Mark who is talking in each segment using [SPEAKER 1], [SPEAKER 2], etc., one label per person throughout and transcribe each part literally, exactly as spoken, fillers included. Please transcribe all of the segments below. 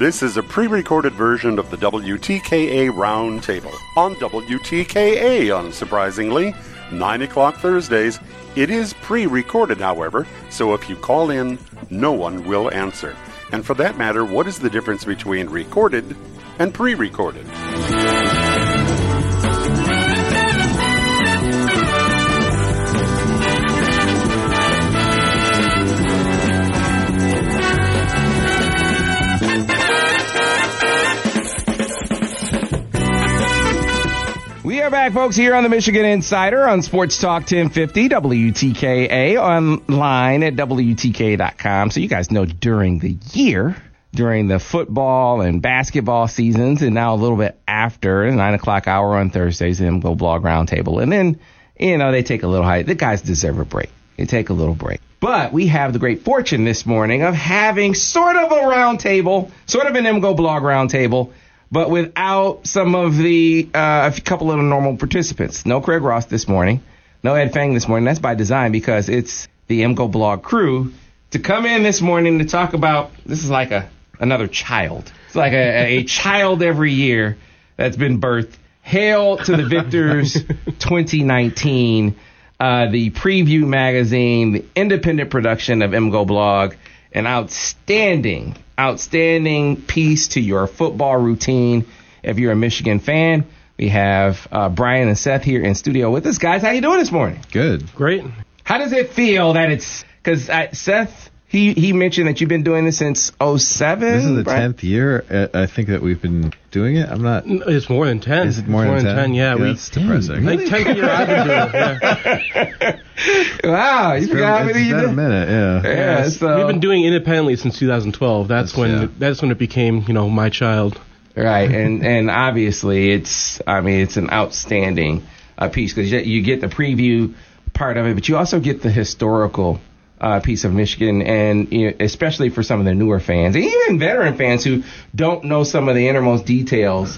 [SPEAKER 1] This is a pre-recorded version of the W T K A Roundtable on W T K A, unsurprisingly, nine o'clock Thursdays. It is pre-recorded, however, so if you call in, no one will answer. And for that matter, what is the difference between recorded and pre-recorded?
[SPEAKER 2] We are back, folks, here on the Michigan Insider on Sports Talk ten fifty W T K A, online at W T K A dot com. So you guys know during the year, during the football and basketball seasons, and now a little bit after, the nine o'clock hour on Thursdays, the M G O Blog Roundtable. And then, you know, they take a little high. The guys deserve a break. They take a little break. But we have the great fortune this morning of having sort of a roundtable, sort of an M G O Blog Roundtable, but without some of the, uh, a couple of the normal participants. No Craig Ross this morning. No Ed Fang this morning. That's by design because it's the M G O Blog crew to come in this morning to talk about, this is like a another child. It's like a, a child every year that's been birthed. Hail to the victors twenty nineteen, uh, the preview magazine, the independent production of M G O Blog, an outstanding Outstanding piece to your football routine. If you're a Michigan fan, we have uh, Brian and Seth here in studio with us. Guys, how you doing this morning?
[SPEAKER 3] Good.
[SPEAKER 4] Great.
[SPEAKER 2] How does it feel that it's, because Seth, he, he mentioned that you've been doing this since oh seven.
[SPEAKER 3] This is the
[SPEAKER 2] Brian?
[SPEAKER 3] tenth year, uh, I think, that we've been doing it. I'm not.
[SPEAKER 4] It's more than ten.
[SPEAKER 3] Is it more,
[SPEAKER 4] it's
[SPEAKER 3] than,
[SPEAKER 4] more than ten? Yeah,
[SPEAKER 3] yeah
[SPEAKER 4] we,
[SPEAKER 3] that's depressing.
[SPEAKER 4] I think tenth year I've been doing it. Yeah.
[SPEAKER 2] Wow, you forgot how many
[SPEAKER 3] It's
[SPEAKER 2] you
[SPEAKER 3] been
[SPEAKER 2] did?
[SPEAKER 3] a minute, yeah.
[SPEAKER 2] Yeah,
[SPEAKER 4] Yeah,
[SPEAKER 2] so,
[SPEAKER 4] we've been doing it independently since two thousand twelve. That's,
[SPEAKER 3] That's-
[SPEAKER 4] when
[SPEAKER 3] yeah.
[SPEAKER 4] that's when it became, you know, my child.
[SPEAKER 2] right, and and obviously it's, I mean, it's an outstanding uh, piece because you, you get the preview part of it, but you also get the historical uh, piece of Michigan, and you know, especially for some of the newer fans, and even veteran fans who don't know some of the innermost details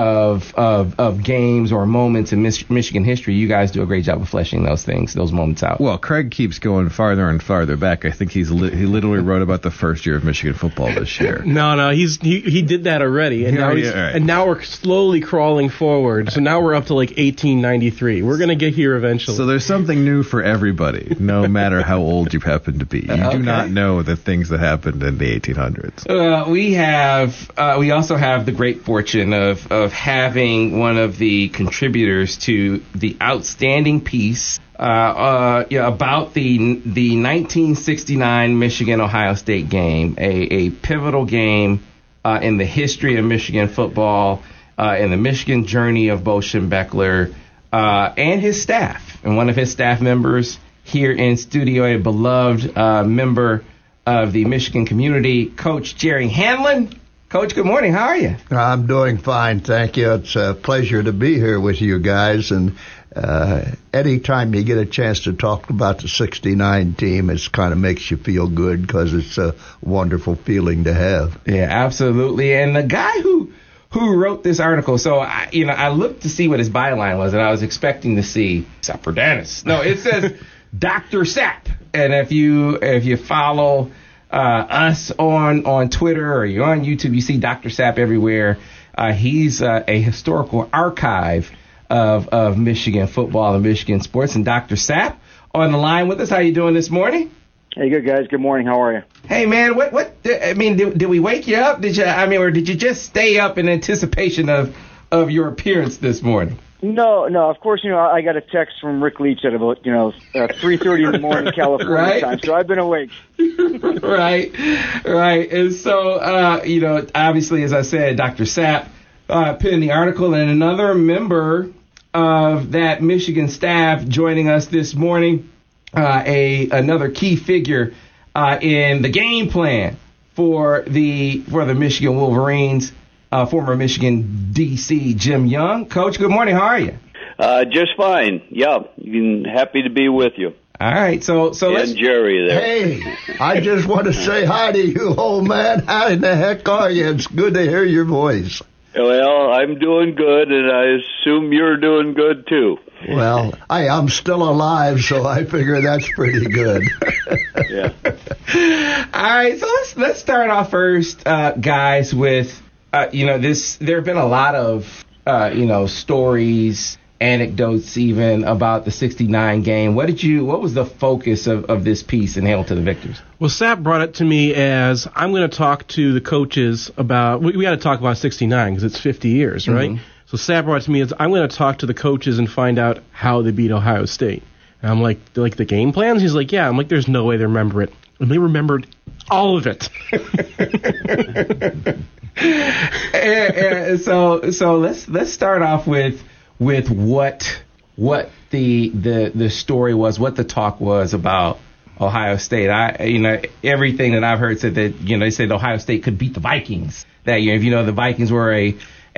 [SPEAKER 2] of of of games or moments in Mich- Michigan history. You guys do a great job of fleshing those things, those moments out.
[SPEAKER 3] Well, Craig keeps going farther and farther back. I think he's li- he literally wrote about the first year of Michigan football this year.
[SPEAKER 4] No, no, he's he, he did that already, and
[SPEAKER 3] Yeah,
[SPEAKER 4] now he's,
[SPEAKER 3] yeah, right.
[SPEAKER 4] and now we're slowly crawling forward. So now we're up to like eighteen ninety-three. We're gonna get here eventually.
[SPEAKER 3] So there's something new for everybody, no matter how old you happen to be. You
[SPEAKER 2] Okay.
[SPEAKER 3] do not know the things that happened in the eighteen hundreds.
[SPEAKER 2] Uh, we have, uh, we also have the great fortune of, of having one of the contributors to the outstanding piece uh, uh, yeah, about the the nineteen sixty-nine Michigan-Ohio State game, a, a pivotal game uh, in the history of Michigan football, uh, in the Michigan journey of Bo Schembechler uh, and his staff. And one of his staff members here in studio, a beloved uh, member of the Michigan community, Coach Jerry Hanlon. Coach, good morning. How are you?
[SPEAKER 5] I'm doing fine, thank you. It's a pleasure to be here with you guys. And uh, anytime you get a chance to talk about the sixty-nine team, it kind of makes you feel good because it's a wonderful feeling to have.
[SPEAKER 2] Yeah, absolutely. And the guy who who wrote this article, so I, you know, I looked to see what his byline was, and I was expecting to see Saperdanis. No, it says Doctor Sapp. And if you if you follow Uh, us on, on Twitter or you're on YouTube, you see Doctor Sapp everywhere. Uh, he's uh, a historical archive of, of Michigan football and Michigan sports. And Doctor Sapp on the line with us. How you doing this morning?
[SPEAKER 6] Hey, good guys. Good morning. How are you?
[SPEAKER 2] Hey, man, what, what, I mean, did, did we wake you up? Did you, I mean, or did you just stay up in anticipation of, of your appearance this morning?
[SPEAKER 6] No, no. Of course, you know, I got a text from Rick Leach at about, you know, uh, three thirty in the morning California
[SPEAKER 2] Right.
[SPEAKER 6] time, so I've been awake.
[SPEAKER 2] right, right. And so, uh, you know, obviously, as I said, Doctor Sapp uh, penned the article, and another member of that Michigan staff joining us this morning, uh, a another key figure uh, in the game plan for the for the Michigan Wolverines. Uh, former Michigan D C Jim Young. Coach, good morning. How are you?
[SPEAKER 7] Uh, just fine. Yeah, you can, happy to be with you.
[SPEAKER 2] All right. So, so let's.
[SPEAKER 7] And Jerry there.
[SPEAKER 5] Hey, I just want to say hi to you, old man. How in the heck are you? It's good to hear your voice.
[SPEAKER 7] Well, I'm doing good, and I assume you're doing good, too.
[SPEAKER 5] Well, I, I'm still alive, so I figure that's pretty good.
[SPEAKER 7] Yeah.
[SPEAKER 2] right, so let's let's start off first, uh, guys, with uh, you know this. There have been a lot of uh, you know stories, anecdotes, even about the sixty-nine game. What did you? What was the focus of, of this piece in Hail to the Victors?
[SPEAKER 4] Well, Sap brought it to me as I'm going to talk to the coaches about. We, we got to talk about sixty-nine because it's fifty years, right? Mm-hmm. So Sap brought it to me as I'm going to talk to the coaches and find out how they beat Ohio State. And I'm like, like the game plans? He's like, yeah. I'm like, there's no way they remember it. And they remembered all of it.
[SPEAKER 2] and, and so so let's let's start off with with what what the the the story was, what the talk was about Ohio State. I you know everything that I've heard said that you know they said Ohio State could beat the Vikings that year. If you know the Vikings were a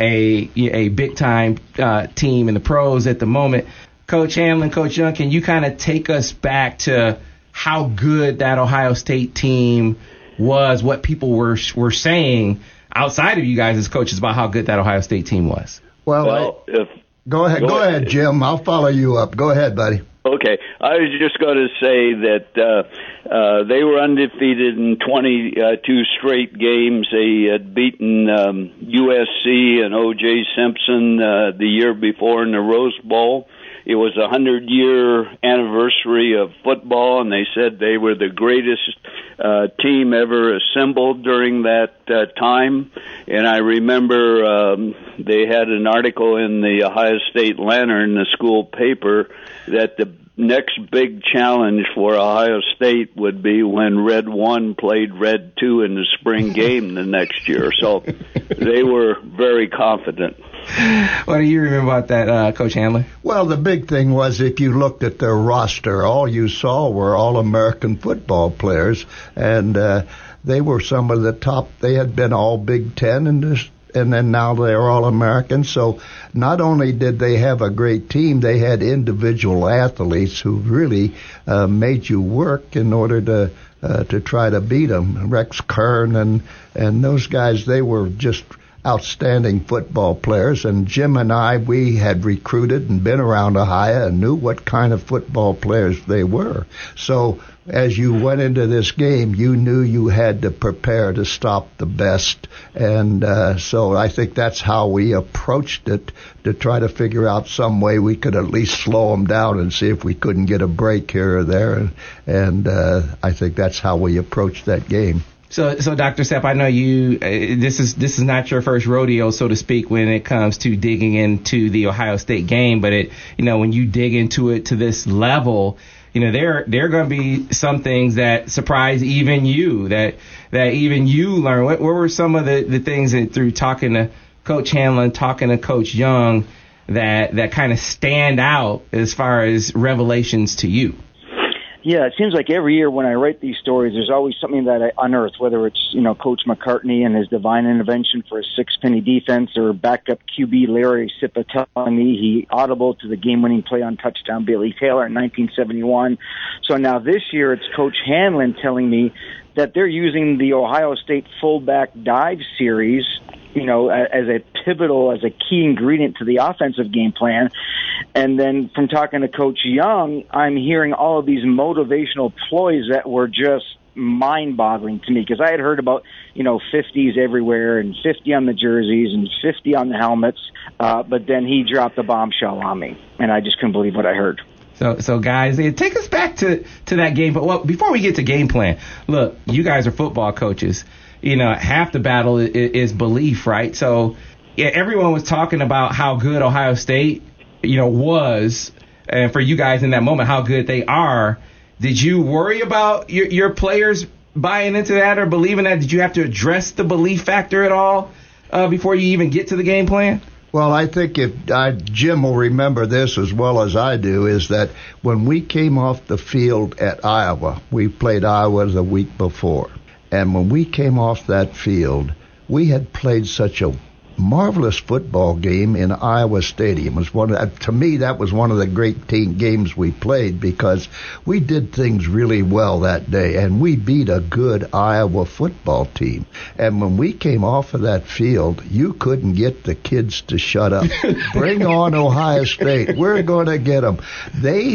[SPEAKER 2] a a big time uh, team in the pros at the moment. Coach Hanlon, Coach Young, can you kind of take us back to how good that Ohio State team was, what people were were saying outside of you guys as coaches about how good that Ohio State team was?
[SPEAKER 5] Well,
[SPEAKER 7] well
[SPEAKER 5] I,
[SPEAKER 7] if,
[SPEAKER 5] go ahead, go, go ahead, ahead, Jim. I'll follow you up. Go ahead, buddy.
[SPEAKER 7] Okay, I was just going to say that uh, uh, they were undefeated in twenty-two straight games. They had beaten um, U S C and O J Simpson uh, the year before in the Rose Bowl. It was a hundred-year anniversary of football, and they said they were the greatest uh, team ever assembled during that uh, time. And I remember um, they had an article in the Ohio State Lantern, the school paper, that the next big challenge for Ohio State would be when Red One played Red Two in the spring game the next year. So they were very confident.
[SPEAKER 2] What do you remember about that, uh, Coach Handler?
[SPEAKER 5] Well, the big thing was if you looked at their roster, all you saw were all-American football players, and uh, they were some of the top. They had been all Big Ten, and this, and then now they're all-American. So not only did they have a great team, they had individual athletes who really uh, made you work in order to uh, to try to beat them. Rex Kern and and those guys, they were just outstanding football players, and Jim and I, we had recruited and been around Ohio and knew what kind of football players they were. So as you went into this game, you knew you had to prepare to stop the best, and uh, so I think that's how we approached it, to try to figure out some way we could at least slow them down and see if we couldn't get a break here or there, and, and uh, I think that's how we approached that game.
[SPEAKER 2] So, so Doctor Sepp, I know you. Uh, this is this is not your first rodeo, so to speak, when it comes to digging into the Ohio State game. But it, you know, when you dig into it to this level, you know, there there are going to be some things that surprise even you, that that even you learn. What, what were some of the, the things that through talking to Coach Hanlon, talking to Coach Young, that that kind of stand out as far as revelations to you?
[SPEAKER 6] Yeah, it seems like every year when I write these stories, there's always something that I unearth, whether it's, you know, Coach McCartney and his divine intervention for a six-penny defense, or backup Q B Larry Sippa telling me he audible to the game-winning play on touchdown Bailey Taylor in nineteen seventy-one. So now this year it's Coach Hanlon telling me that they're using the Ohio State fullback dive series, you know, as a pivotal, as a key ingredient to the offensive game plan. And then from talking to Coach Young, I'm hearing all of these motivational ploys that were just mind-boggling to me, because I had heard about, you know, fifties everywhere and fifty on the jerseys and fifty on the helmets, uh, but then he dropped the bombshell on me, and I just couldn't believe what I heard.
[SPEAKER 2] So, so guys, take us back to, to that game. But well, before we get to game plan, look, you guys are football coaches. You know, half the battle is, is belief, right? So, yeah, everyone was talking about how good Ohio State, you know, was, and for you guys in that moment, how good they are. Did you worry about your, your players buying into that or believing that? Did you have to address the belief factor at all uh, before you even get to the game plan?
[SPEAKER 5] Well, I think if I, Jim will remember this as well as I do, is that when we came off the field at Iowa, we played Iowa the week before, and when we came off that field, we had played such a marvelous football game in Iowa Stadium. It was one of, to me, that was one of the great team games we played, because we did things really well that day, and we beat a good Iowa football team. And when we came off of that field, you couldn't get the kids to shut up. Bring on Ohio State. We're going to get them. They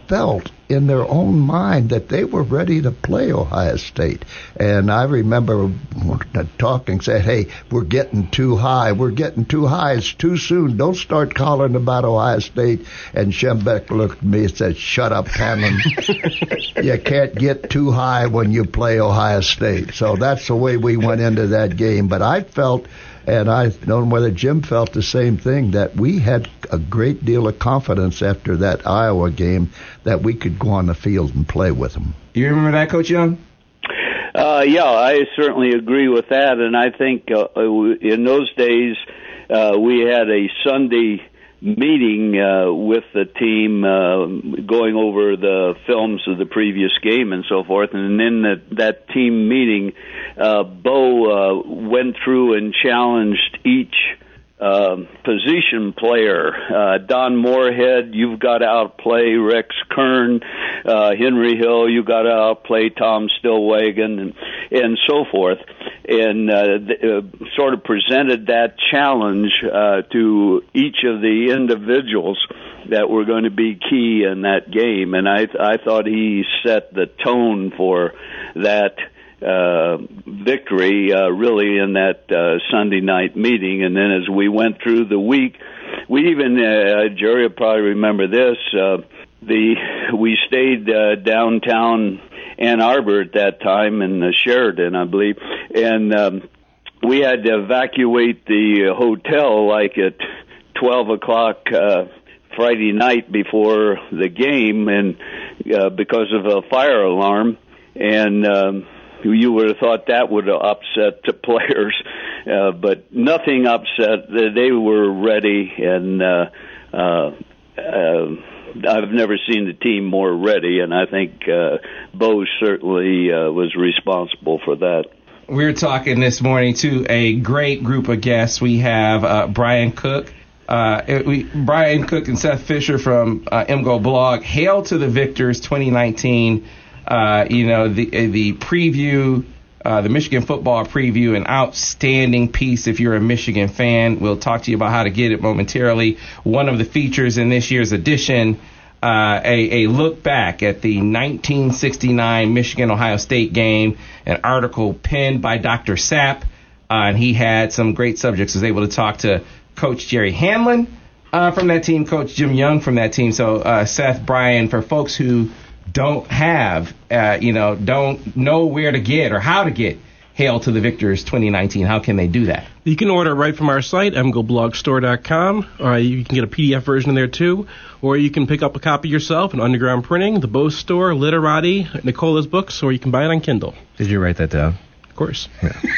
[SPEAKER 5] felt in their own mind that they were ready to play Ohio State. And I remember talking, said, hey, we're getting too high. We're getting too high. It's too soon. Don't start calling about Ohio State. And Schembeck looked at me and said, shut up, Hanlon. You can't get too high when you play Ohio State. So that's the way we went into that game. But I felt, and I don't know whether Jim felt the same thing, that we had a great deal of confidence after that Iowa game that we could go on the field and play with them.
[SPEAKER 2] You remember that, Coach Young?
[SPEAKER 7] Uh, yeah, I certainly agree with that, and I think uh, in those days uh, we had a Sunday meeting uh, with the team, uh, going over the films of the previous game and so forth, and in the, that team meeting, uh, Bo uh, went through and challenged each Uh, position player. Uh, Don Moorhead, you've got to outplay Rex Kern. Uh, Henry Hill, you've got to outplay Tom Stillwagon, and, and so forth. And uh, th- uh, sort of presented that challenge uh, to each of the individuals that were going to be key in that game. And I, th- I thought he set the tone for that uh victory uh really in that uh Sunday night meeting. And then as we went through the week, we even uh, Jerry will probably remember this, uh the we stayed uh, downtown Ann Arbor at that time in uh, Sheridan, I believe, and um we had to evacuate the hotel like at twelve o'clock uh Friday night before the game, and uh, because of a fire alarm. And um you would have thought that would have upset the players, uh, but nothing upset. They were ready, and uh, uh, uh, I've never seen the team more ready, and I think uh, Bo certainly uh, was responsible for that.
[SPEAKER 2] We're talking this morning to a great group of guests. We have uh, Brian Cook, uh, we, Brian Cook and Seth Fisher from uh, M G O Blog. Hail to the Victors twenty nineteen. Uh, you know, the the preview, uh, the Michigan football preview, an outstanding piece if you're a Michigan fan. We'll talk to you about how to get it momentarily. One of the features in this year's edition, uh, a, a look back at the nineteen sixty-nine Michigan-Ohio State game, an article penned by Doctor Sapp, uh, and he had some great subjects. He was able to talk to Coach Jerry Hanlon uh, from that team, Coach Jim Young from that team. So, uh, Seth, Brian, for folks who don't have, uh, you know, don't know where to get or how to get Hail to the Victors twenty nineteen, how can they do that?
[SPEAKER 4] You can order it right from our site, m g o blog store dot com, or you can get a P D F version there too, or you can pick up a copy yourself in Underground Printing, the Bose Store, Literati, Nicola's Books, or you can buy it on Kindle.
[SPEAKER 3] Did you write that down?
[SPEAKER 4] Of course.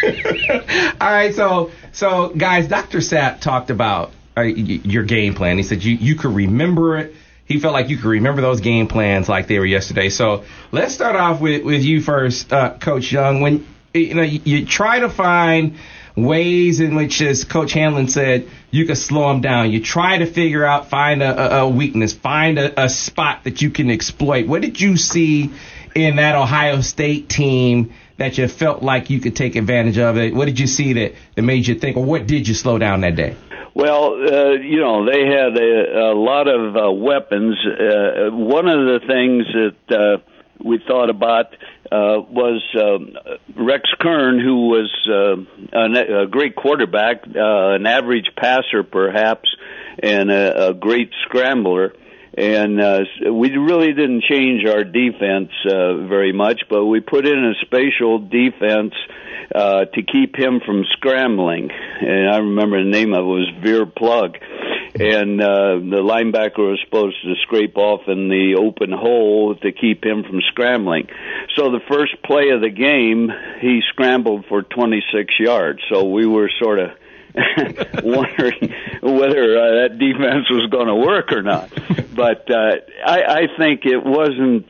[SPEAKER 2] Yeah. All right, so, so guys, Doctor Sapp talked about uh, y- your game plan. He said you, you could remember it. He felt like you could remember those game plans like they were yesterday. So let's start off with, with you first, uh, Coach Young. When you know you, you try to find ways in which, as Coach Hanlon said, you can slow them down. You try to figure out, find a, a weakness, find a, a spot that you can exploit. What did you see in that Ohio State team that you felt like you could take advantage of it? What did you see that, that made you think, or what did you slow down that day?
[SPEAKER 7] Well, uh, you know, they had a, a lot of uh, weapons. Uh, one of the things that uh, we thought about uh, was uh, Rex Kern, who was uh, a, a great quarterback, uh, an average passer perhaps, and a, a great scrambler. And uh, we really didn't change our defense uh, very much, but we put in a spatial defense uh, to keep him from scrambling. And I remember the name of it was Veer Plug. And uh, the linebacker was supposed to scrape off in the open hole to keep him from scrambling. So the first play of the game, he scrambled for twenty-six yards. So we were sort of wondering whether uh, that defense was going to work or not. But uh, I, I think it wasn't,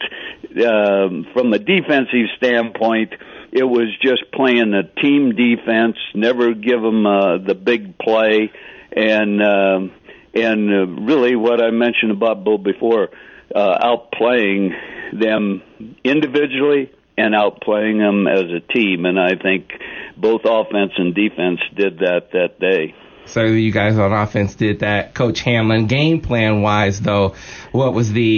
[SPEAKER 7] um, from a defensive standpoint, it was just playing a team defense, never give them uh, the big play, and um, and uh, really what I mentioned about Bo before, uh, outplaying them individually and outplaying them as a team. And I think both offense and defense did that that day.
[SPEAKER 2] So you guys on offense did that. Coach Hanlon, game plan wise though, what was the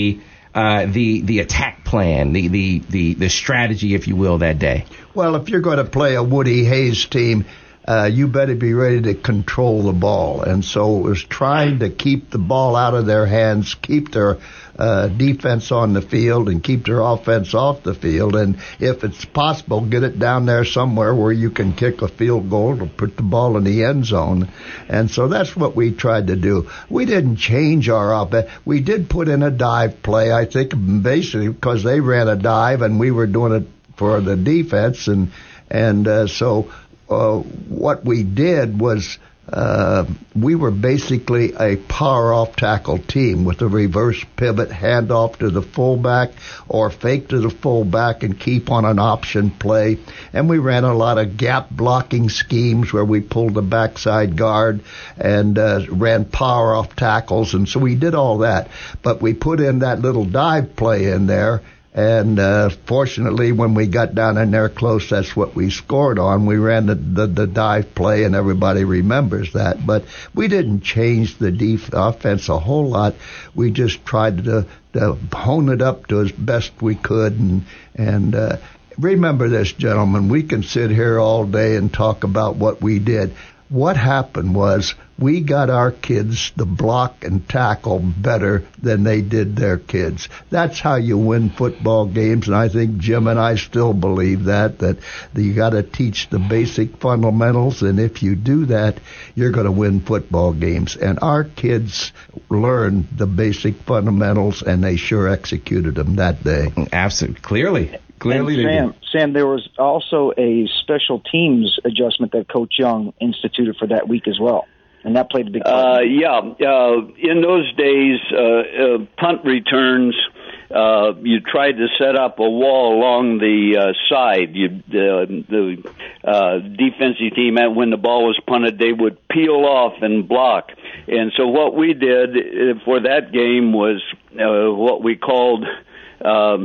[SPEAKER 2] uh, the the attack plan, the, the, the, the strategy, if you will, that day?
[SPEAKER 5] Well, if you're going to play a Woody Hayes team, uh, you better be ready to control the ball. And so it was trying to keep the ball out of their hands, keep their uh, defense on the field, and keep their offense off the field. And if it's possible, get it down there somewhere where you can kick a field goal to put the ball in the end zone. And so that's what we tried to do. We didn't change our offense. We did put in a dive play, I think, basically because they ran a dive and we were doing it for the defense. And, and uh, so uh, what we did was Uh, we were basically a power-off tackle team with a reverse pivot, handoff to the fullback, or fake to the fullback and keep on an option play. And we ran a lot of gap-blocking schemes where we pulled the backside guard and uh, ran power-off tackles. And so we did all that. But we put in that little dive play in there. And uh, fortunately, when we got down in there close, that's what we scored on. We ran the, the, the dive play, and everybody remembers that. But we didn't change the def- offense a whole lot. We just tried to, to hone it up to as best we could. And, and uh, remember this, gentlemen, we can sit here all day and talk about what we did. What happened was we got our kids to block and tackle better than they did their kids. That's how you win football games, and I think Jim and I still believe that, that you got to teach the basic fundamentals, and if you do that, you're going to win football games. And our kids learned the basic fundamentals, and they sure executed them that day.
[SPEAKER 2] Absolutely. Clearly. Clearly,
[SPEAKER 6] Sam, Sam, there was also a special teams adjustment that Coach Young instituted for that week as well, and that played a big part.
[SPEAKER 7] Uh, yeah, uh, in those days, uh, uh, punt returns, uh, you tried to set up a wall along the uh, side. You, uh, the uh, defensive team, when the ball was punted, they would peel off and block. And so what we did for that game was uh, what we called Um,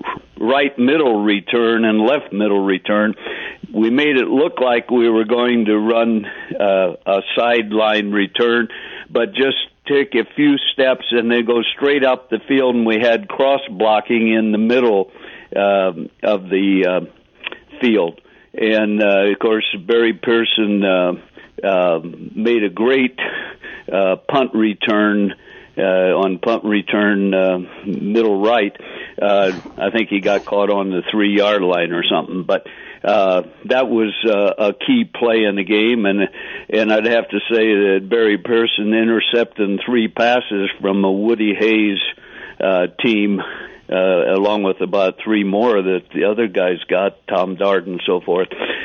[SPEAKER 7] right middle return and left middle return. We made it look like we were going to run uh, a sideline return, but just take a few steps and then go straight up the field, and we had cross blocking in the middle uh, of the uh, field. And, uh, of course, Barry Pearson uh, uh, made a great uh, punt return Uh, on punt return, uh, middle right. Uh, I think he got caught on the three-yard line or something. But uh, that was uh, a key play in the game, and and I'd have to say that Barry Pearson intercepting three passes from a Woody Hayes uh, team, uh, along with about three more that the other guys got, Tom Dart and so forth.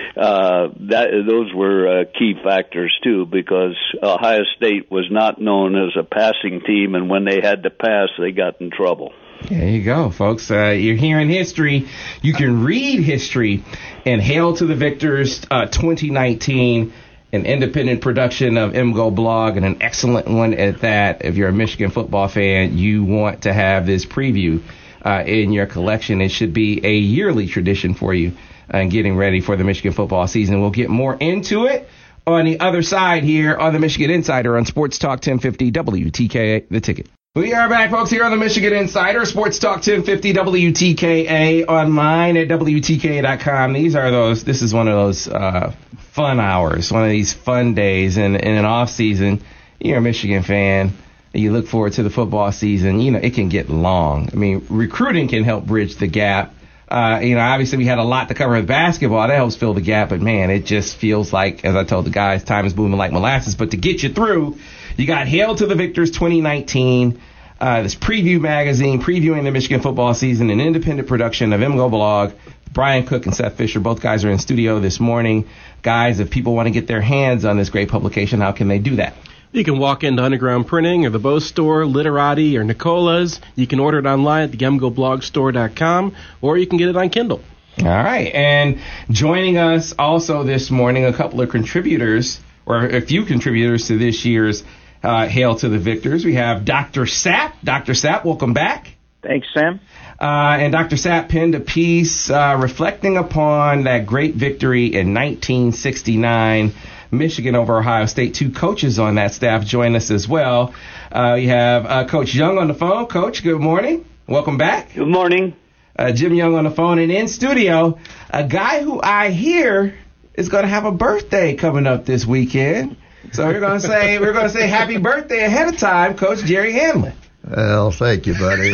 [SPEAKER 7] Uh, that those were uh, key factors too, because Ohio State was not known as a passing team, and when they had to pass, they got in trouble.
[SPEAKER 2] There you go, folks. Uh, you're hearing history. You can read history in Hail to the Victors uh, twenty nineteen, an independent production of M G O Blog, and an excellent one at that. If you're a Michigan football fan, you want to have this preview uh, in your collection. It should be a yearly tradition for you. And getting ready for the Michigan football season. We'll get more into it on the other side here on the Michigan Insider on Sports Talk ten fifty W T K A, The Ticket. We are back, folks, here on the Michigan Insider, Sports Talk ten fifty W T K A, online at W T K A dot com. These are those, this is one of those uh, fun hours, one of these fun days in, in an off season. You're a Michigan fan. You look forward to the football season. You know, it can get long. I mean, recruiting can help bridge the gap. Uh, you know, obviously we had a lot to cover with basketball. That helps fill the gap. But, man, it just feels like, as I told the guys, time is moving like molasses. But to get you through, you got Hail to the Victors twenty nineteen, uh, this preview magazine, previewing the Michigan football season, an independent production of M G O Blog. Brian Cook and Seth Fisher, both guys are in studio this morning. Guys, if people want to get their hands on this great publication, how can they do that?
[SPEAKER 4] You can walk into Underground Printing or the Bose Store, Literati, or Nicola's. You can order it online at the M G O blog store dot com, or you can get it on Kindle.
[SPEAKER 2] All right. And joining us also this morning, a couple of contributors, or a few contributors to this year's uh, Hail to the Victors. We have Doctor Sapp. Doctor Sapp, welcome back.
[SPEAKER 6] Thanks, Sam.
[SPEAKER 2] Uh, and Doctor Sapp penned a piece uh, reflecting upon that great victory in nineteen sixty-nine. Michigan over Ohio State. Two coaches on that staff join us as well. Uh, we have uh, Coach Young on the phone. Coach, good morning. Welcome back.
[SPEAKER 7] Good morning.
[SPEAKER 2] Uh, Jim Young on the phone, and in studio, a guy who I hear is going to have a birthday coming up this weekend. So we're going to say we're going to say happy birthday ahead of time, Coach Jerry Hanlon.
[SPEAKER 5] Well, thank you, buddy.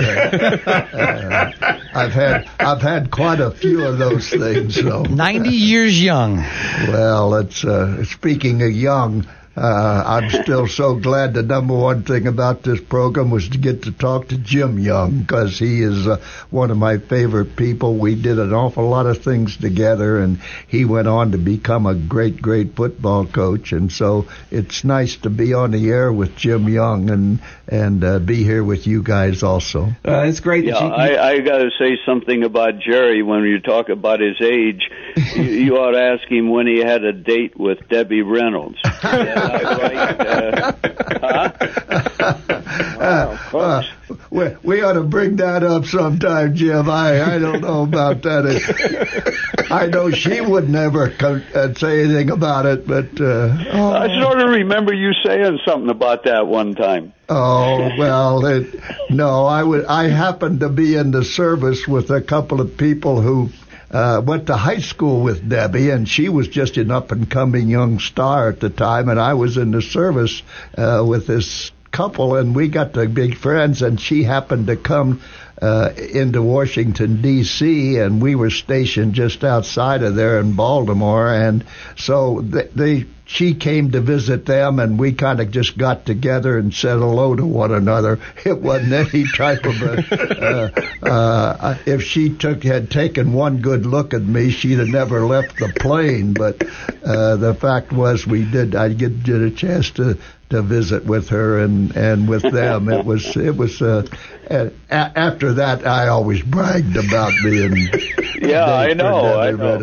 [SPEAKER 5] Uh, I've had I've had quite a few of those things. So
[SPEAKER 8] ninety years young.
[SPEAKER 5] Well, it's uh, speaking of young. Uh, I'm still so glad the number one thing about this program was to get to talk to Jim Young, because he is uh, one of my favorite people. We did an awful lot of things together, and he went on to become a great, great football coach. And so it's nice to be on the air with Jim Young and and uh, be here with you guys also.
[SPEAKER 2] Uh, it's great.
[SPEAKER 7] Yeah,
[SPEAKER 2] that you,
[SPEAKER 7] I, I got to say something about Jerry. When you talk about his age, you, you ought to ask him when he had a date with Debbie Reynolds. Right, uh, huh?
[SPEAKER 5] Wow, uh, we, we ought to bring that up sometime, Jim. I, I don't know about that. I know she would never come, uh, say anything about it, but... Uh, oh.
[SPEAKER 7] I sort of remember you saying something about that one time.
[SPEAKER 5] Oh, well, it, no, I would. I happened to be in the service with a couple of people who Uh, went to high school with Debbie, and she was just an up-and-coming young star at the time, and I was in the service uh, with this couple, and we got to be friends, and she happened to come uh, into Washington, D C, and we were stationed just outside of there in Baltimore, and so they... they she came to visit them, and we kind of just got together and said hello to one another. It wasn't any type of a... Uh, uh, if she took had taken one good look at me, she'd have never left the plane. But uh, the fact was, we did. I did get a chance to, to visit with her and, and with them. It was it was. Uh, a, after that, I always bragged about being.
[SPEAKER 7] Yeah, I know. I know.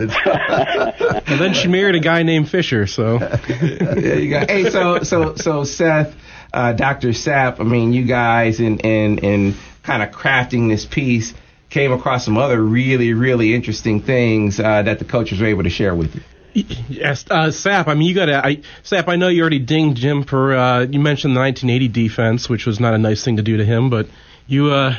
[SPEAKER 4] And then she married a guy named Fisher. So.
[SPEAKER 2] There you go. Hey, so so so Seth, uh, Doctor Sapp, I mean, you guys in in in kind of crafting this piece came across some other really really interesting things uh, that the coaches were able to share with you.
[SPEAKER 4] Yes, uh, Sapp. I mean, you got to. I, Sapp, I know you already dinged Jim for. Uh, you mentioned the nineteen eighty defense, which was not a nice thing to do to him, but you. Uh,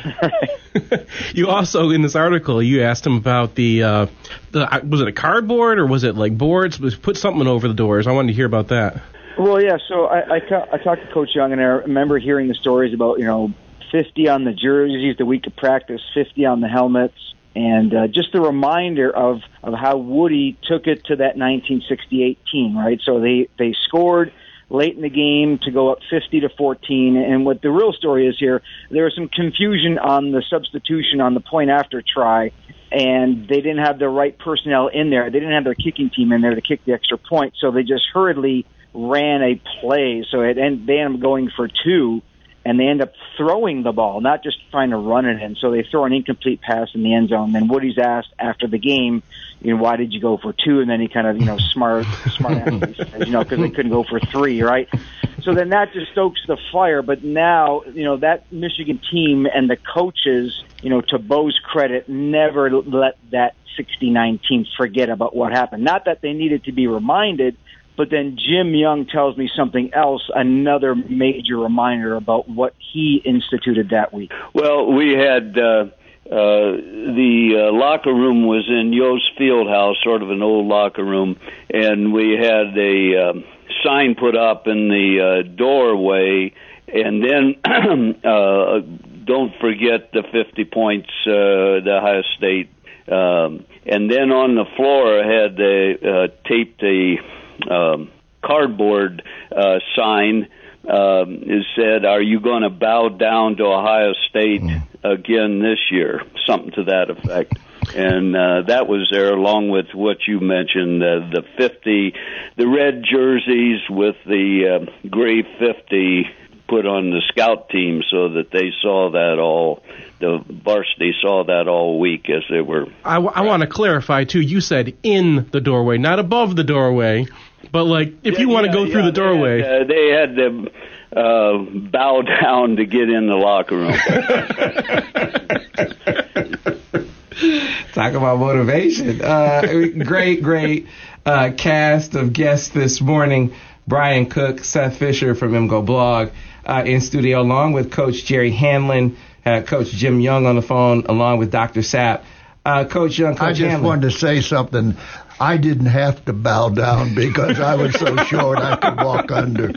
[SPEAKER 4] you also in this article you asked him about the. Uh, the was it a cardboard or was it like boards? Put something over the doors. I wanted to hear about that.
[SPEAKER 6] Well, yeah. So I I, ta- I talked to Coach Young, and I remember hearing the stories about you know fifty on the jerseys the week of practice, fifty on the helmets. And uh, just a reminder of, of how Woody took it to that nineteen sixty-eight team, right? So they, they scored late in the game to go up fifty to fourteen. And what the real story is here, there was some confusion on the substitution on the point after try, and they didn't have the right personnel in there. They didn't have their kicking team in there to kick the extra point, so they just hurriedly ran a play. So it, and they ended up going for two. And they end up throwing the ball, not just trying to run it in. So they throw an incomplete pass in the end zone. Then Woody's asked after the game, you know, why did you go for two? And then he kind of, you know, smart, smart ass, says, you know, because they couldn't go for three, right? So then that just stokes the fire. But now, you know, that Michigan team and the coaches, you know, to Bo's credit, never let that sixty-nine team forget about what happened. Not that they needed to be reminded, but then Jim Young tells me something else, another major reminder about what he instituted that week.
[SPEAKER 7] Well, we had uh, uh, the uh, locker room was in Yost Fieldhouse, sort of an old locker room, and we had a um, sign put up in the uh, doorway, and then uh, don't forget the fifty points, uh, the Ohio State. Um, and then on the floor had they uh, taped a Um, cardboard uh, sign um, is said, "Are you going to bow down to Ohio State mm. again this year?" Something to that effect. And uh, that was there, along with what you mentioned, uh, the fifty, the red jerseys with the uh, gray fifty put on the scout team, so that they saw that all. The varsity saw that all week as they were.
[SPEAKER 4] I, w- I want to clarify too. You said in the doorway, not above the doorway. But like, if
[SPEAKER 7] yeah,
[SPEAKER 4] you want to
[SPEAKER 7] yeah,
[SPEAKER 4] go through
[SPEAKER 7] yeah,
[SPEAKER 4] the doorway,
[SPEAKER 7] they had, uh, they had to uh, bow down to get in the locker room.
[SPEAKER 2] Talk about motivation. Uh, great, great uh, cast of guests this morning. Brian Cook, Seth Fisher from M Go Blog uh, in studio, along with Coach Jerry Hanlon. had Coach Jim Young on the phone along with Doctor Sapp. Uh, Coach Young, Coach
[SPEAKER 5] I just
[SPEAKER 2] Hanlon.
[SPEAKER 5] wanted to say something. I didn't have to bow down because I was so short I could walk under.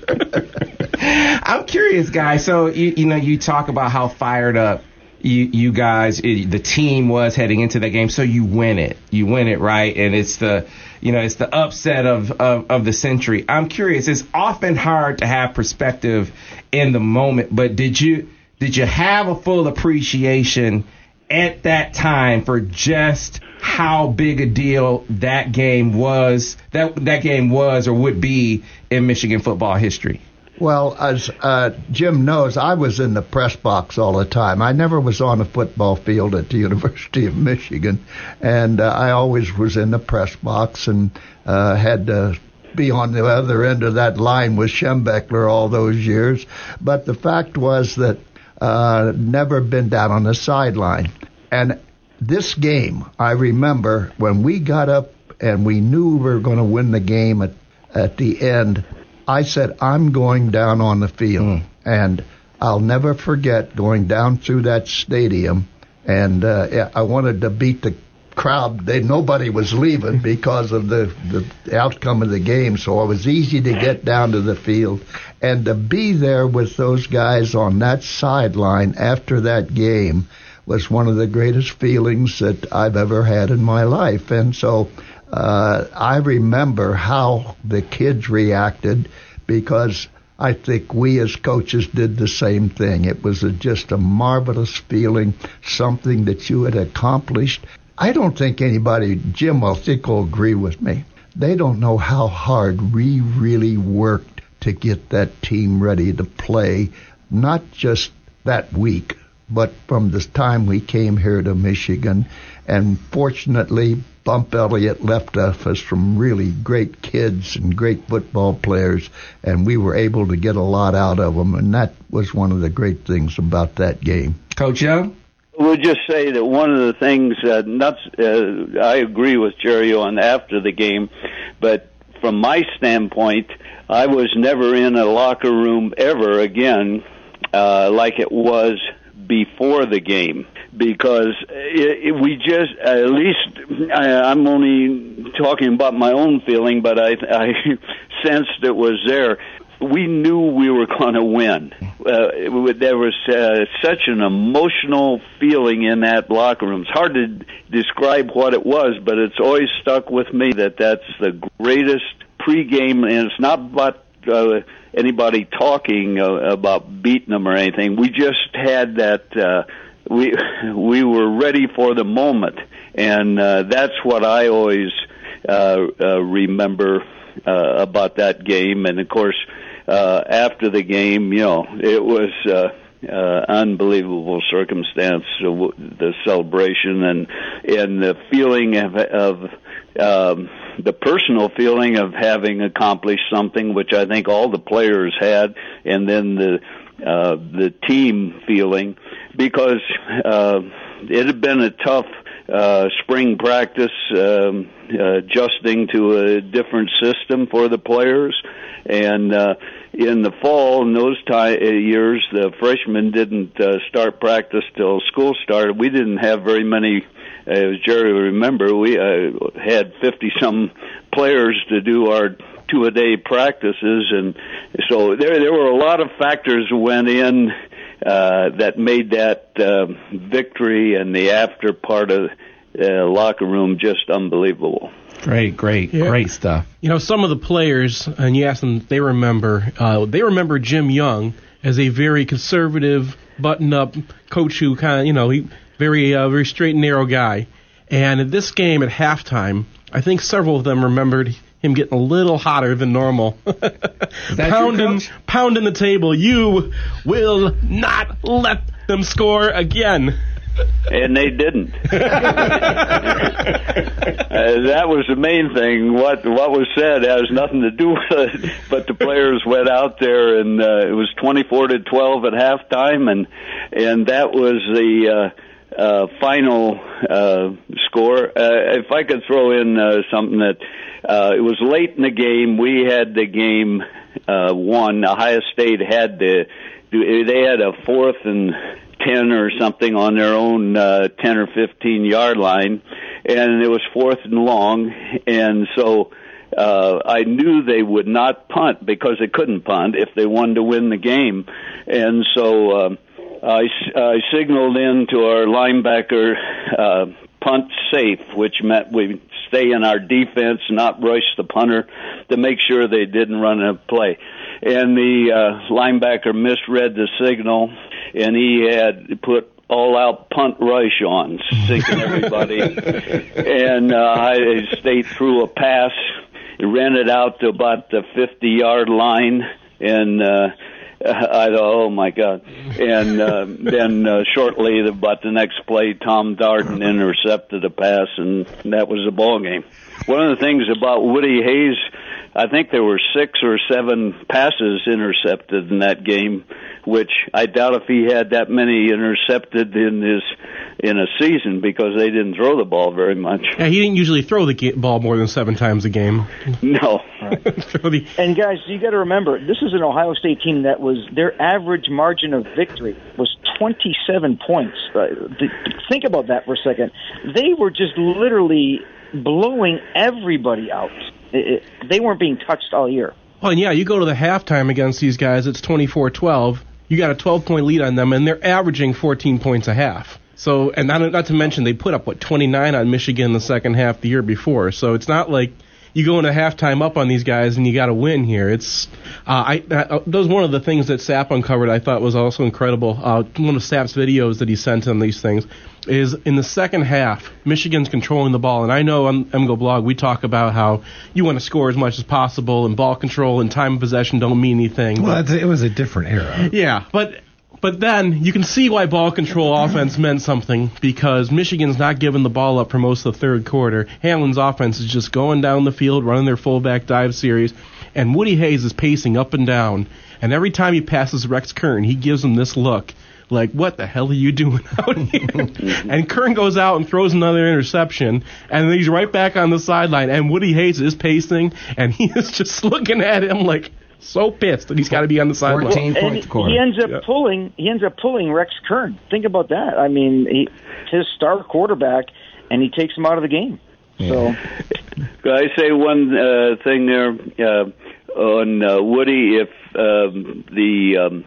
[SPEAKER 2] I'm curious, guys. So, you, you know, you talk about how fired up you, you guys, it, the team was heading into that game. So you win it. You win it, right? And it's the, you know, it's the upset of, of, of the century. I'm curious. It's often hard to have perspective in the moment, but did you did you have a full appreciation at that time for just how big a deal that game was, that that game was or would be in Michigan football history?
[SPEAKER 5] Well, as uh, Jim knows, I was in the press box all the time. I never was on a football field at the University of Michigan, and uh, I always was in the press box and uh, had to be on the other end of that line with Schembechler all those years. But the fact was that uh, never been down on the sideline. And this game, I remember when we got up and we knew we were going to win the game at, at the end, I said, I'm going down on the field. Mm. And I'll never forget going down through that stadium. And uh, I wanted to beat the crowd. They, nobody was leaving because of the, the outcome of the game. So it was easy to get down to the field. And to be there with those guys on that sideline after that game was one of the greatest feelings that I've ever had in my life. And so uh, I remember how the kids reacted because I think we as coaches did the same thing. It was a, just a marvelous feeling, something that you had accomplished. I don't think anybody, Jim, I think will agree with me. They don't know how hard we really worked to get that team ready to play, not just that week, but from the time we came here to Michigan. And fortunately, Bump Elliott left us from really great kids and great football players, and we were able to get a lot out of them, and that was one of the great things about that game.
[SPEAKER 2] Coach Young?
[SPEAKER 7] We'll just say that one of the things, uh, not, uh, I agree with Jerry on after the game, but from my standpoint, I was never in a locker room ever again uh, like it was before the game, because it, it, we just, at least I, I'm only talking about my own feeling, but I, I sensed it was there. We knew we were going to win. Uh, it, there was uh, such an emotional feeling in that locker room. It's hard to describe what it was, but it's always stuck with me that that's the greatest pregame, and it's not about uh, anybody talking uh, about beating them or anything. We just had that. Uh, we we were ready for the moment, and uh, that's what I always uh, uh, remember uh, about that game. And of course, uh, after the game, you know, it was uh, uh, unbelievable circumstance, uh, the celebration and and the feeling of. of um, the personal feeling of having accomplished something, which I think all the players had, and then the uh, the team feeling, because uh, it had been a tough uh, spring practice, um, uh, adjusting to a different system for the players, and uh, in the fall, in those ty- years, the freshmen didn't uh, start practice till school started. We didn't have very many. As Jerry will remember, we uh, had fifty-some players to do our two-a-day practices, and so there there were a lot of factors went in uh, that made that uh, victory and the after part of the uh, locker room just unbelievable.
[SPEAKER 2] Great, great, yeah. great stuff.
[SPEAKER 4] You know, some of the players, and you ask them if they remember, uh, they remember Jim Young as a very conservative, button-up coach who kind of, you know, he very, uh, very straight and narrow guy. And at this game at halftime, I think several of them remembered him getting a little hotter than normal. pounding, pounding the table. You will not let them score again.
[SPEAKER 7] And they didn't. uh, that was the main thing. What what was said has nothing to do with it, but the players went out there, and uh, it was twenty-four to twelve at halftime, and and that was the uh, uh, final uh, score. Uh, if I could throw in uh, something that uh, it was late in the game, we had the game uh, won. Ohio State had the they had a fourth and ten or something on their own uh, ten or fifteen yard line, and it was fourth and long, and so uh, I knew they would not punt because they couldn't punt if they wanted to win the game, and so uh, I, I signaled in to our linebacker, uh, punt safe, which meant we stay in our defense, not rush the punter, to make sure they didn't run a play. And the uh, linebacker misread the signal, and he had put all-out punt rush on, sinking everybody. and uh, I State threw a pass, ran it out to about the fifty-yard line, and uh, I thought, oh, my God. And uh, then uh, shortly, about the next play, Tom Darden intercepted a pass, and that was the ball game. One of the things about Woody Hayes, I think there were six or seven passes intercepted in that game, which I doubt if he had that many intercepted in his in a season because they didn't throw the ball very much.
[SPEAKER 4] Yeah, he didn't usually throw the ga- ball more than seven times a game.
[SPEAKER 7] No.
[SPEAKER 6] Right. And guys, you got to remember, this is an Ohio State team that was their average margin of victory was twenty-seven points. Uh, th- think about that for a second. They were just literally blowing everybody out. It, it, they weren't being touched all year.
[SPEAKER 4] Well, and yeah, you go to the halftime against these guys, it's twenty-four twelve. You got a twelve-point lead on them, and they're averaging fourteen points a half. So, and not, not to mention they put up, what, twenty-nine on Michigan the second half the year before. So it's not like you go into halftime up on these guys and you got to win here. It's uh, I uh, that was one of the things that Sapp uncovered I thought was also incredible. Uh, one of Sapp's videos that he sent on these things is in the second half, Michigan's controlling the ball. And I know on M G O Blog we talk about how you want to score as much as possible, and ball control and time of possession don't mean anything.
[SPEAKER 3] Well, but, it was a different era.
[SPEAKER 4] Yeah, but but then you can see why ball control offense meant something, because Michigan's not giving the ball up for most of the third quarter. Hamlin's offense is just going down the field, running their fullback dive series, and Woody Hayes is pacing up and down. And every time he passes Rex Kern, he gives him this look, like, what the hell are you doing out here? And Kern goes out and throws another interception, and then he's right back on the sideline, and Woody Hayes is pacing, and he is just looking at him like so pissed that he's got to be on the sideline.
[SPEAKER 6] fourteen points quarter. He ends up yeah. pulling. He ends up pulling Rex Kern. Think about that. I mean, he, his star quarterback, and he takes him out of the game. Yeah. So,
[SPEAKER 7] could I say one uh, thing there uh, on uh, Woody? If um, the um,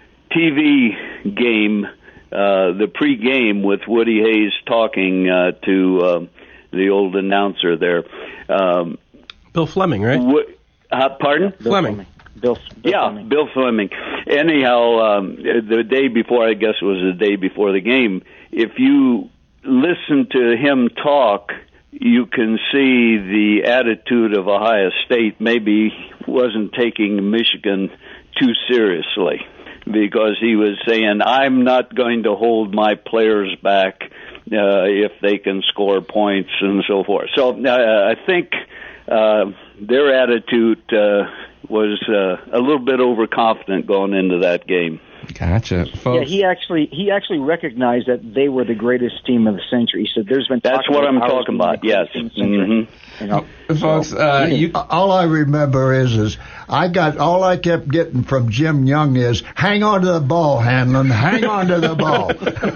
[SPEAKER 7] T V game, uh, the pre-game with Woody Hayes talking uh, to uh, the old announcer there, um,
[SPEAKER 4] Bill Fleming, right?
[SPEAKER 7] W- uh, pardon?
[SPEAKER 6] Bill
[SPEAKER 4] Fleming.
[SPEAKER 6] Fleming. Bill, Bill
[SPEAKER 7] yeah,
[SPEAKER 6] Fleming.
[SPEAKER 7] Bill Fleming. Anyhow, um, the day before, I guess it was the day before the game, if you listen to him talk, you can see the attitude of Ohio State maybe wasn't taking Michigan too seriously, because he was saying, I'm not going to hold my players back uh, if they can score points and so forth. So uh, I think uh, their attitude uh, was uh, a little bit overconfident going into that game.
[SPEAKER 2] Gotcha, folks.
[SPEAKER 6] Yeah, he actually he actually recognized that they were the greatest team of the century. He said, "There's been."
[SPEAKER 7] That's what I'm talking about. Yes,
[SPEAKER 6] mm-hmm. You know,
[SPEAKER 2] folks. Uh, you,
[SPEAKER 5] all I remember is is I got all I kept getting from Jim Young is hang on to the ball, Hanlon, hang on to the ball.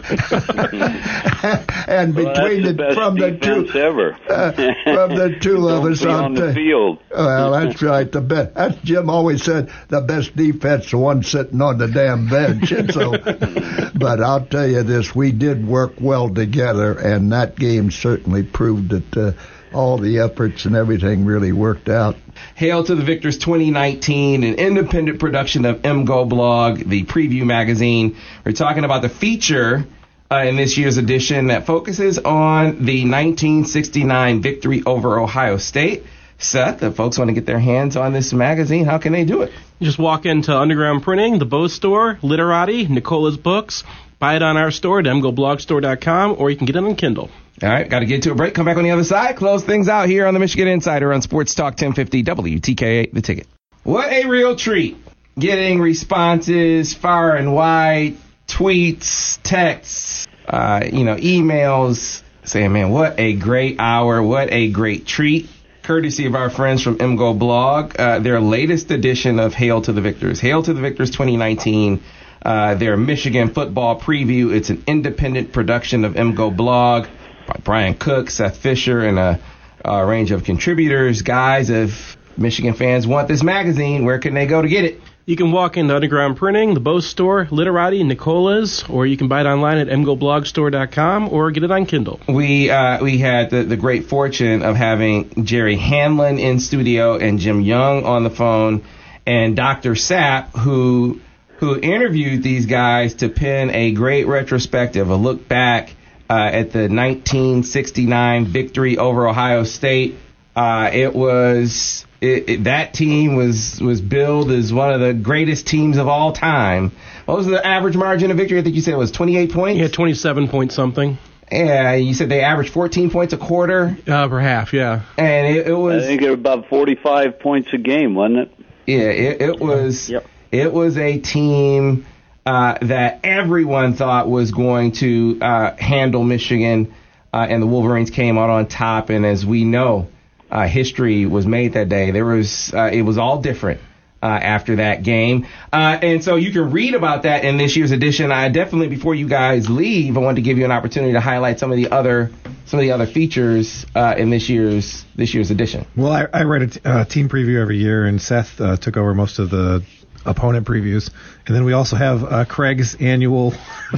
[SPEAKER 5] And
[SPEAKER 7] well,
[SPEAKER 5] between
[SPEAKER 7] the,
[SPEAKER 5] the from the two
[SPEAKER 7] ever.
[SPEAKER 5] uh, from the two of us
[SPEAKER 7] on the field.
[SPEAKER 5] Well, that's right. The best. That's Jim always said the best defense, the one sitting on the damn bench. And so, but I'll tell you this: we did work well together, and that game certainly proved that uh, all the efforts and everything really worked out.
[SPEAKER 2] Hail to the Victors twenty nineteen, an independent production of M G O Blog, the preview magazine. We're talking about the feature uh, in this year's edition that focuses on the nineteen sixty-nine victory over Ohio State. Seth, if folks want to get their hands on this magazine, how can they do it?
[SPEAKER 4] You just walk into Underground Printing, the Bose Store, Literati, Nicola's Books, buy it on our store at m go blog store dot com, or you can get it on Kindle.
[SPEAKER 2] All right, got to get to a break. Come back on the other side. Close things out here on the Michigan Insider on Sports Talk ten fifty W T K A, The Ticket. What a real treat. Getting responses far and wide, tweets, texts, uh, you know, emails saying, man, what a great hour. What a great treat. Courtesy of our friends from M G O Blog, uh, their latest edition of Hail to the Victors. Hail to the Victors twenty nineteen. uh, their Michigan football preview. It's an independent production of M Go Blog by Brian Cook, Seth Fisher, and a, a range of contributors. Guys, if Michigan fans want this magazine, where can they go to get it?
[SPEAKER 4] You can walk into Underground Printing, the Bose Store, Literati, Nicola's, or you can buy it online at m go blog store dot com or get it on Kindle.
[SPEAKER 2] We uh, we had the, the great fortune of having Jerry Hanlon in studio and Jim Young on the phone, and Doctor Sapp, who who interviewed these guys to pen a great retrospective, a look back uh, at the nineteen sixty-nine victory over Ohio State. Uh, it was... It, it, that team was, was billed as one of the greatest teams of all time. What was the average margin of victory? I think you said it was twenty-eight points?
[SPEAKER 4] Yeah, twenty-seven point something.
[SPEAKER 2] Yeah, you said they averaged fourteen points a quarter?
[SPEAKER 4] Uh, per half, yeah.
[SPEAKER 2] And it, it was...
[SPEAKER 7] I think it was about forty-five points a game, wasn't it?
[SPEAKER 2] Yeah, it, it was...
[SPEAKER 6] Yep.
[SPEAKER 2] It was a team uh, that everyone thought was going to uh, handle Michigan, uh, and the Wolverines came out on top, and as we know... Uh, history was made that day. There was, uh, it was all different uh, after that game, uh, and so you can read about that in this year's edition. I definitely, before you guys leave, I wanted to give you an opportunity to highlight some of the other, some of the other features uh, in this year's this year's edition.
[SPEAKER 8] Well, I, I write a t- uh, team preview every year, and Seth uh, took over most of the opponent previews, and then we also have uh, Craig's annual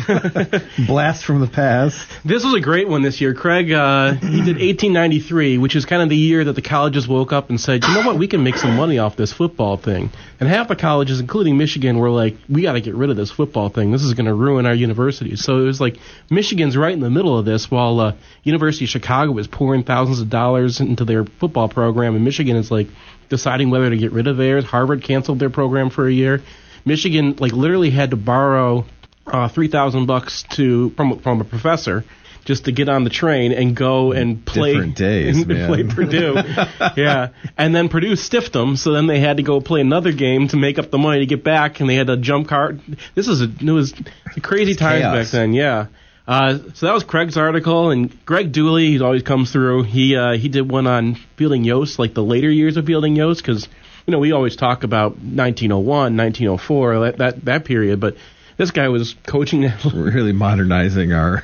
[SPEAKER 8] blast from the past.
[SPEAKER 4] This was a great one this year. Craig, uh, he did eighteen ninety-three, which is kind of the year that the colleges woke up and said, you know what, we can make some money off this football thing. And half the colleges, including Michigan, were like, we got to get rid of this football thing. This is going to ruin our universities. So it was like Michigan's right in the middle of this, while uh, University of Chicago was pouring thousands of dollars into their football program, and Michigan is like deciding whether to get rid of theirs. Harvard canceled their program for a year. Michigan like literally had to borrow uh, three thousand bucks to from from a professor just to get on the train and go and play.
[SPEAKER 3] Different days,
[SPEAKER 4] and,
[SPEAKER 3] man.
[SPEAKER 4] play Purdue. Yeah, and then Purdue stiffed them, so then they had to go play another game to make up the money to get back, and they had to jump card. This is a it was a crazy times back then. Yeah. Uh, so that was Craig's article, and Greg Dooley, he always comes through. He uh, he did one on Fielding Yost, like the later years of Fielding Yost, because you know we always talk about nineteen oh one, nineteen oh four, that that, that period, but this guy was coaching.
[SPEAKER 3] Really modernizing our.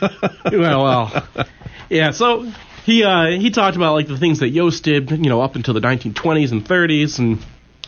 [SPEAKER 4] well, well, yeah. So he uh, he talked about like the things that Yost did, you know, up until the nineteen twenties and thirties, and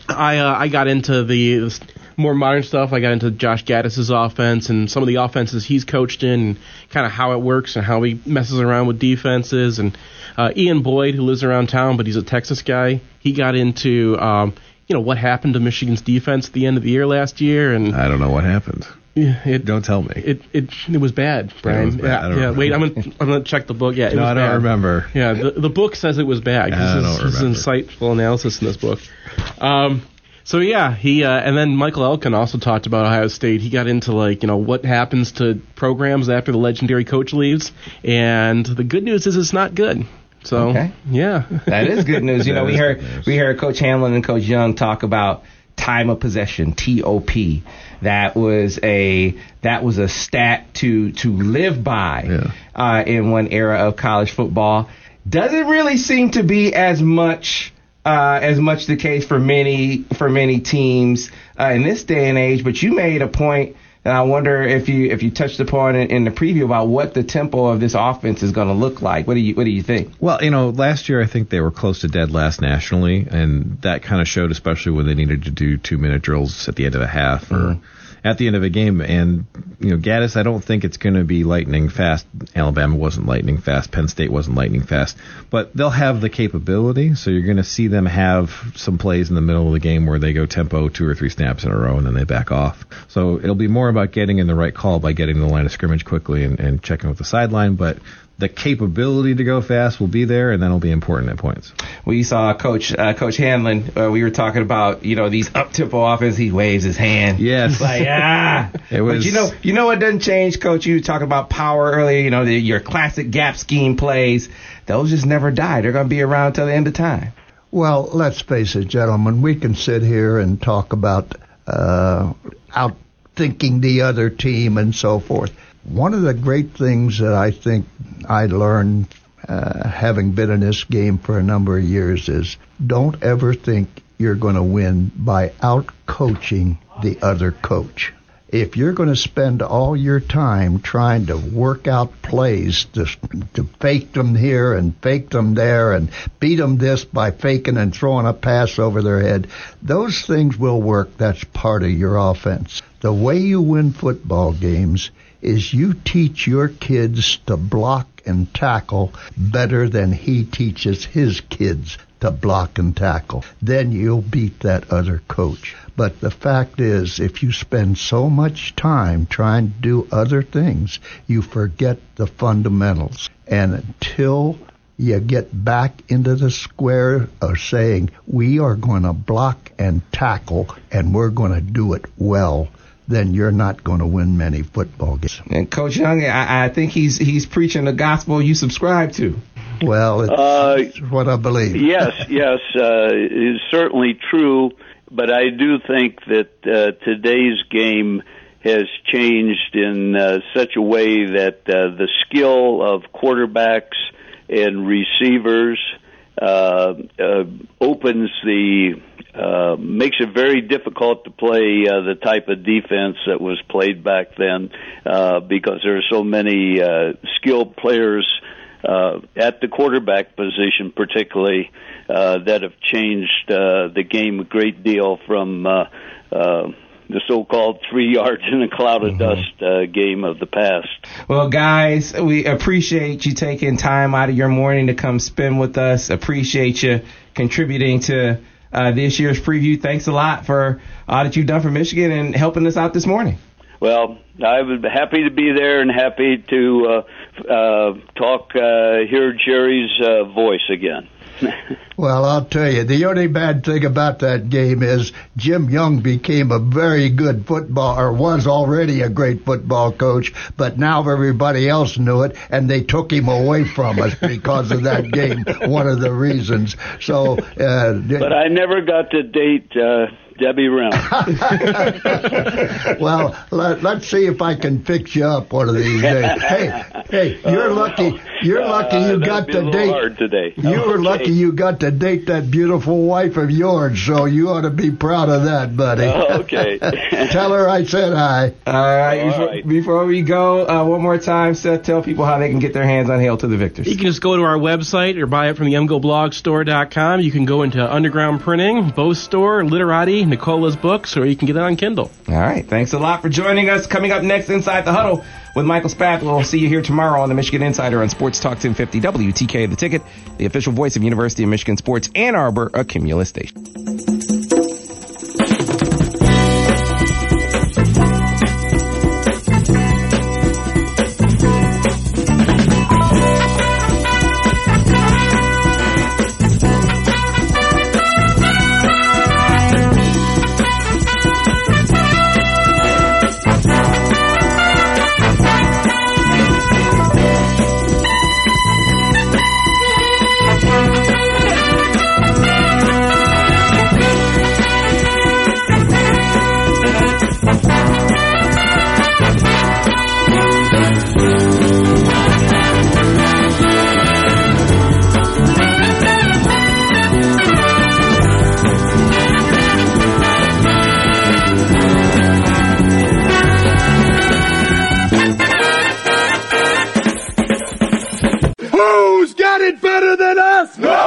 [SPEAKER 4] I uh, I got into the more modern stuff. I got into Josh Gaddis's offense and some of the offenses he's coached in, and kind of how it works and how he messes around with defenses. And uh, Ian Boyd, who lives around town, but he's a Texas guy, he got into um, you know what happened to Michigan's defense at the end of the year last year. And
[SPEAKER 3] I don't know what happened.
[SPEAKER 4] It,
[SPEAKER 3] don't tell me.
[SPEAKER 4] It it it was bad, Brian.
[SPEAKER 3] It was bad.
[SPEAKER 4] Yeah,
[SPEAKER 3] I don't
[SPEAKER 4] yeah.
[SPEAKER 3] remember.
[SPEAKER 4] Wait, I'm gonna I'm gonna check the book. Yeah, it
[SPEAKER 3] no,
[SPEAKER 4] was
[SPEAKER 3] I don't
[SPEAKER 4] bad.
[SPEAKER 3] remember.
[SPEAKER 4] Yeah, the the book says it was bad.
[SPEAKER 3] I
[SPEAKER 4] This
[SPEAKER 3] don't
[SPEAKER 4] is, this is
[SPEAKER 3] remember.
[SPEAKER 4] insightful analysis in this book. Um, so yeah, he uh, and then Michael Elkin also talked about Ohio State. He got into like you know what happens to programs after the legendary coach leaves, and the good news is it's not good. So
[SPEAKER 2] Okay.
[SPEAKER 4] yeah,
[SPEAKER 2] That is good news. You know,
[SPEAKER 3] That
[SPEAKER 2] we
[SPEAKER 3] is
[SPEAKER 2] heard
[SPEAKER 3] good news.
[SPEAKER 2] we heard Coach Hamlin and Coach Young talk about time of possession, T O P. That was a that was a stat to to live by
[SPEAKER 3] Yeah.
[SPEAKER 2] uh, in one era of college football. Doesn't really seem to be as much uh, as much the case for many for many teams uh, in this day and age. But you made a point that I wonder if you if you touched upon it in the preview about what the tempo of this offense is going to look like. What do you what do you think?
[SPEAKER 3] Well, you know, last year I think they were close to dead last nationally, and that kind of showed, especially when they needed to do two-minute drills at the end of a half or
[SPEAKER 2] Mhm.
[SPEAKER 3] at the end of a game. And, you know, Gaddis, I don't think it's going to be lightning fast. Alabama wasn't lightning fast. Penn State wasn't lightning fast. But they'll have the capability, so you're going to see them have some plays in the middle of the game where they go tempo two or three snaps in a row and then they back off. So it'll be more about getting in the right call by getting to the line of scrimmage quickly and, and checking with the sideline. But the capability to go fast will be there, and then it'll be important at points.
[SPEAKER 2] We saw Coach uh, Coach Hanlon. Uh, we were talking about you know these up tempo offense. He waves his hand.
[SPEAKER 3] Yes.
[SPEAKER 2] It's like ah.
[SPEAKER 3] It was-
[SPEAKER 2] But you know you know what doesn't change, Coach. You talked about power earlier. You know the, your classic gap scheme plays. Those just never die. They're going to be around till the end of time.
[SPEAKER 5] Well, let's face it, gentlemen. We can sit here and talk about uh, outthinking the other team and so forth. One of the great things that I think I learned uh, having been in this game for a number of years is don't ever think you're going to win by out-coaching the other coach. If you're going to spend all your time trying to work out plays to, to fake them here and fake them there and beat them this by faking and throwing a pass over their head, those things will work. That's part of your offense. The way you win football games is you teach your kids to block and tackle better than he teaches his kids to block and tackle. Then you'll beat that other coach. But the fact is, if you spend so much time trying to do other things, you forget the fundamentals. And until you get back into the square of saying, we are going to block and tackle, and we're going to do it well, then you're not going to win many football games.
[SPEAKER 2] And Coach Young, I, I think he's he's preaching the gospel you subscribe to.
[SPEAKER 5] Well, it's,
[SPEAKER 7] uh,
[SPEAKER 5] it's what I believe.
[SPEAKER 7] Yes, yes, uh, it's certainly true. But I do think that uh, today's game has changed in uh, such a way that uh, the skill of quarterbacks and receivers uh, uh, opens the uh, makes it very difficult to play uh, the type of defense that was played back then uh, because there are so many uh, skilled players uh, at the quarterback position, particularly. Uh, that have changed uh, the game a great deal from uh, uh, the so-called three yards in a cloud of mm-hmm. dust uh, game of the past.
[SPEAKER 2] Well, guys, we appreciate you taking time out of your morning to come spend with us. Appreciate you contributing to uh, this year's preview. Thanks a lot for all that you've done for Michigan and helping us out this morning.
[SPEAKER 7] Well, I was happy to be there and happy to uh, uh, talk, uh, hear Jerry's uh, voice again.
[SPEAKER 5] Well, I'll tell you, the only bad thing about that game is Jim Young became a very good football, or was already a great football coach, but now everybody else knew it, and they took him away from us because of that game, one of the reasons. So, uh,
[SPEAKER 7] But I never got to date uh, Debbie Reynolds.
[SPEAKER 5] Well, let, let's see if I can fix you up one of these days. Hey, hey, you're lucky. You're lucky you
[SPEAKER 7] uh,
[SPEAKER 5] got
[SPEAKER 7] to
[SPEAKER 5] to date.
[SPEAKER 7] Hard today.
[SPEAKER 5] You
[SPEAKER 7] okay.
[SPEAKER 5] were lucky you got to date that beautiful wife of yours, so you ought to be proud of that, buddy.
[SPEAKER 7] Oh, okay.
[SPEAKER 5] Tell her I said hi.
[SPEAKER 2] All right.
[SPEAKER 7] All
[SPEAKER 2] before,
[SPEAKER 7] right.
[SPEAKER 2] before we go, uh, one more time, Seth, tell people how they can get their hands on Hail to the Victors.
[SPEAKER 4] You can just go to our website or buy it from the m go blog store dot com. You can go into Underground Printing, Bose Store, Literati, Nicola's Books, or you can get it on Kindle.
[SPEAKER 2] All right. Thanks a lot for joining us. Coming up next, Inside the Huddle with Michael Spath. We'll see you here tomorrow on the Michigan Insider on Sports Talk ten fifty W T K, The Ticket, the official voice of University of Michigan Sports, Ann Arbor, a Cumulus station.
[SPEAKER 9] Who's got it better than us? No!